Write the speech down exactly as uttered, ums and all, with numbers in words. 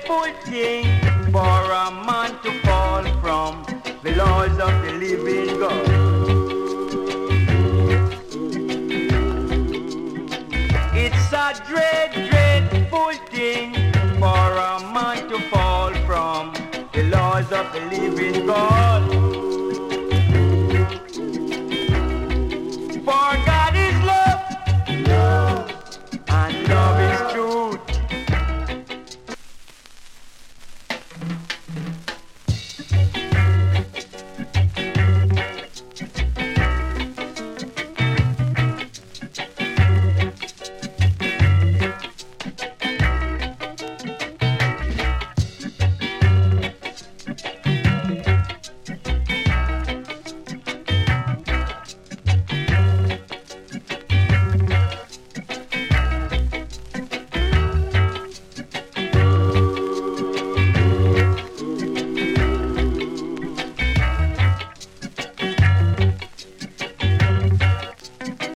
dreadful thing for a man to fall from the laws of the living God. It's a dread, dreadful thing for a man to fall from the laws of the living God.